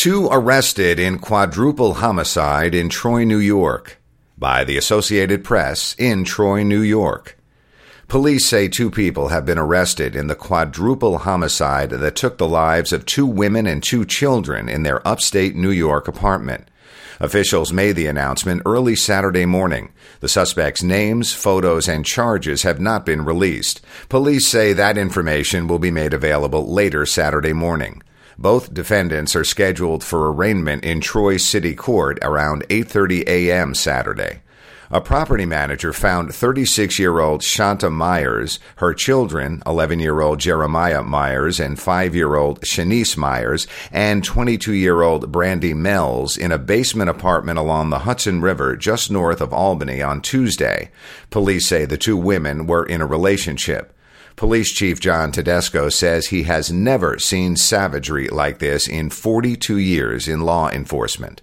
Two arrested in quadruple homicide in Troy, New York. By the Associated Press in Troy, New York. Police say two people have been arrested in the quadruple homicide that took the lives of two women and two children in their upstate New York apartment. Officials made the announcement early Saturday morning. The suspects' names, photos, and charges have not been released. Police say that information will be made available later Saturday morning. Both defendants are scheduled for arraignment in Troy City Court around 8:30 a.m. Saturday. A property manager found 36-year-old Shanta Myers, her children, 11-year-old Jeremiah Myers and 5-year-old Shanice Myers, and 22-year-old Brandy Mells in a basement apartment along the Hudson River just north of Albany on Tuesday. Police say the two women were in a relationship. Police Chief John Tedesco says he has never seen savagery like this in 42 years in law enforcement.